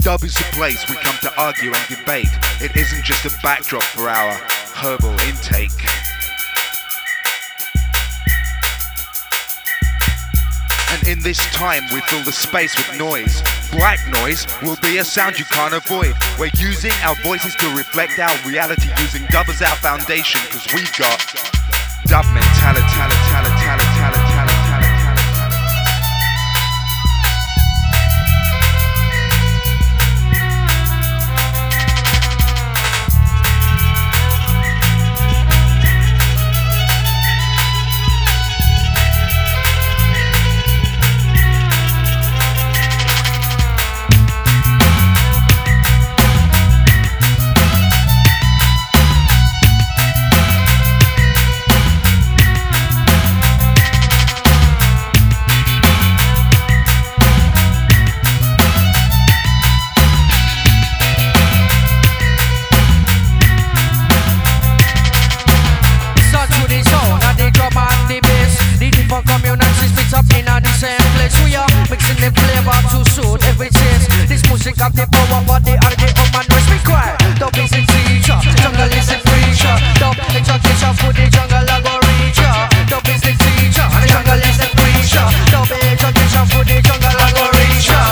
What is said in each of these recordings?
Dub is the place we come to argue and debate. It isn't just a backdrop for our herbal intake. And in this time we fill the space with noise. Black noise will be a sound you can't avoid. We're using our voices to reflect our reality, using dub as our foundation, cause we've got dub mentality. Mixing the flavor to suit every taste. This music got the power, but the energy of man noise. Be quiet. Dub is the teacher, jungle is the preacher. Dub education for the jungle I go reach ya. Dub is the teacher, the jungle is the preacher. Dub education for the jungle I go reach ya.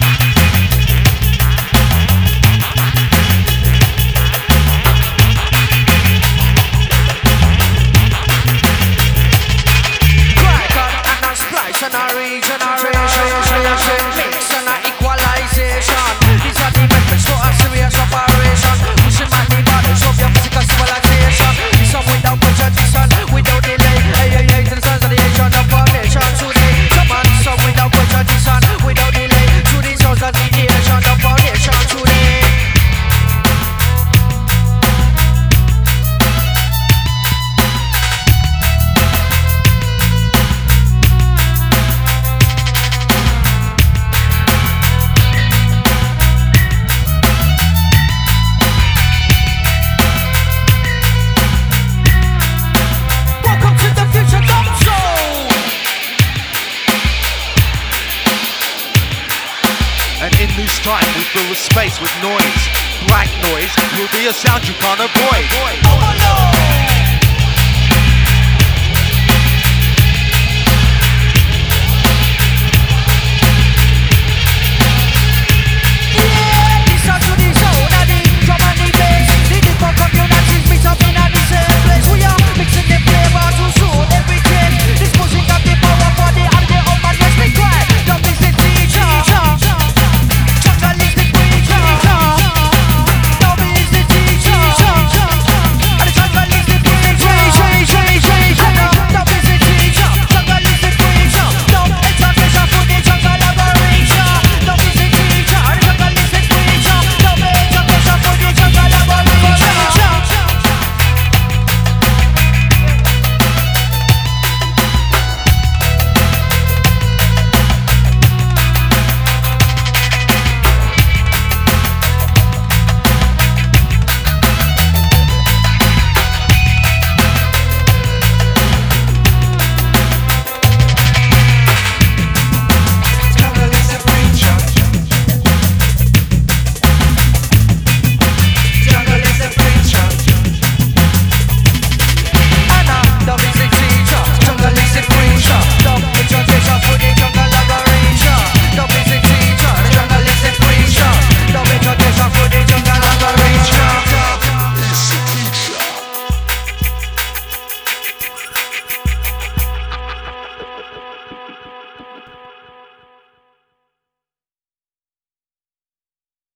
And a regeneration, mix and a equalization. These are the methods for a serious operation. Pushing back the borders of your physical civilization. This one without prejudice, without delay. Hey, to the sons of the Asian formation today. Come on, some without prejudice, without delay. To the sons of the Asian formation today. And in this time we fill the space with noise. Black noise will be a sound you can't avoid.